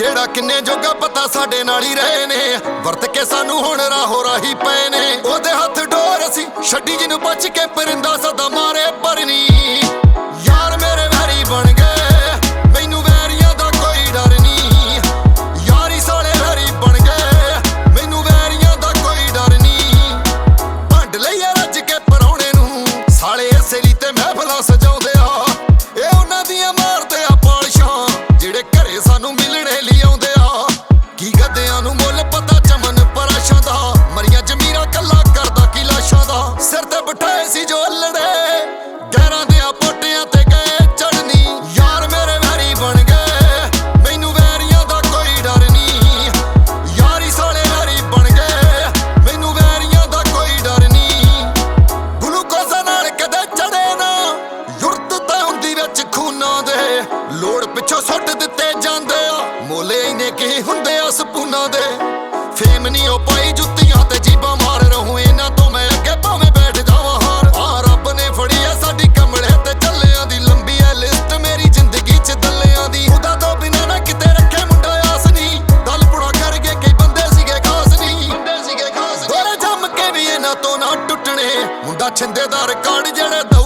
ਕਿਹੜਾ ਕਿੰਨੇ ਜੋਗਾ ਪਤਾ ਸਾਡੇ ਨਾਲ ਹੀ ਰਹੇ ਨੇ, ਵਰਤ ਕੇ ਸਾਨੂੰ ਹੁਣ ਰਾਹੋ ਰਾਹੀ ਪਏ ਨੇ। ਉਹਦੇ ਹੱਥ ਡੋਰ ਅਸੀਂ ਛੱਡੀ ਜਿਹਨੂੰ ਬਚ ਕੇ ਪਰਿੰਦਾ ਸਦਾ ਮਾਰੇ ਪਰਨੀ। ਯਾਰ ਮੇਰੇ ਵੈਰੀ ਬਣ ਗਏ ਮੈਨੂੰ ਵੈਰੀਆਂ ਦਾ ਕੋਈ ਡਰ ਨਹੀਂ, ਯਾਰੀ ਸਾਲੇ ਵੈਰੀ ਬਣ ਗਏ ਮੈਨੂੰ ਵੈਰੀਆਂ ਦਾ ਕੋਈ ਡਰ ਨਹੀਂ। ਭੰਡ ਲਈਏ ਰੱਜ ਕੇ ਪਰੌਣੇ ਨੂੰ ਸਾਲੇ ਇਸੇ ਲਈ ਤੇ ਮਹਿਫਲਾਂ ਸਜਾਉਂਦੇ ਆ, ਇਹ ਉਹਨਾਂ ਦੀਆਂ ਮਾਰਦੇ ਆ ਪਾਲਸ਼ਾਂ ਜਿਹੜੇ ਘਰੇ ਸਾਨੂੰ ਮਿਲਣੇ ਲਈ ਆਉਂਦੇ ਆ। ਕੀ ਗੱਦਿਆਂ ਨੂੰ ਮੁੱਲ ਪਤਾ ਚਮਨ ਪਰਾਸ਼ਾਂ ਦਾ, ਮਰੀਆਂ ਜ਼ਮੀਰਾਂ ਕੱਲਾ ਕਰਦਾ ਕੀ ਲਾਸ਼ਾਂ ਦਾ। ਸਿਰ ਤੇ ਬਿਠਾਏ ਸੀ ਜੋ ਅਲੜੇ ਗਹਿਰਾਂ ਦੇ ਪੋਟਿਆਂ ਤੇ ਗਏ ਚੜਨੀ। ਯਾਰ ਮੇਰੇ ਵੈਰੀ ਬਣ ਗਏ ਮੈਨੂੰ ਵੈਰੀਆਂ ਦਾ ਕੋਈ ਡਰ ਨਹੀਂ, ਯਾਰੀ ਸਾਲੇ ਵੈਰੀ ਬਣ ਗਏ ਮੈਨੂੰ ਵੈਰੀਆਂ ਦਾ ਕੋਈ ਡਰ ਨਹੀਂ। ਗਲੂਕੋਜ਼ ਨਾਲ ਕਦੇ ਚੜੇ ਨਾ ਯੁਰਤ ਤਾਂ ਹੁੰਦੀ ਵਿੱਚ ਖੂਨਾਂ ਦੇ, ਲੋੜ ਪਿੱਛੋਂ ਸੁੱਟ ਦਿੱਤੇ ਜਾਂਦੇ ਆ ਮੋਲੇ ਇਨੇ ਕੀ ਹੁੰਦੇ ਆ ਸਪੂਨਾਂ ਦੇ। ਫੇਮ ਨਹੀਂ ਉਹ ਪਾਈ ਜੁੱਤੀਆਂ ਤੇ ਜੀਬਾਂ ਮਾਰ ਰਹੂੰ ਇਹਨਾਂ ਤੋਂ ਮੈਂ ਅੱਗੇ ਭਾਵੇਂ ਬੈਠ ਜਾਵਾਂ ਹਾਰ। ਆ ਰੱਬ ਨੇ ਫੜੀ ਆ ਸਾਡੀ ਕਮਲੇ ਤੇ ਚੱਲਿਆਂ ਦੀ ਲੰਬੀ ਐ ਲਿਸਟ ਮੇਰੀ ਜ਼ਿੰਦਗੀ ਚ ਦੱਲਿਆਂ ਦੀ। ਉਹਦਾ ਤੋਂ ਬਿਨਾਂ ਨਾ ਕਿਤੇ ਰੱਖੇ ਮੁੰਡਾ ਆਸ ਨਹੀਂ, ਗੱਲ ਪੁਣਾ ਕਰ ਗਏ ਕਈ ਬੰਦੇ ਸੀਗੇ ਖਾਸ ਨਹੀਂ। ਦੋਰੇ ਜੰਮ ਕੇ ਵੀ ਇਹਨਾਂ ਤੋਂ ਨਾ ਟੁੱਟਣੇ, ਮੁੰਡਾ ਛਿੰਦੇ ਦਾ ਰਿਕਾਰਡ ਜਿਹੜੇ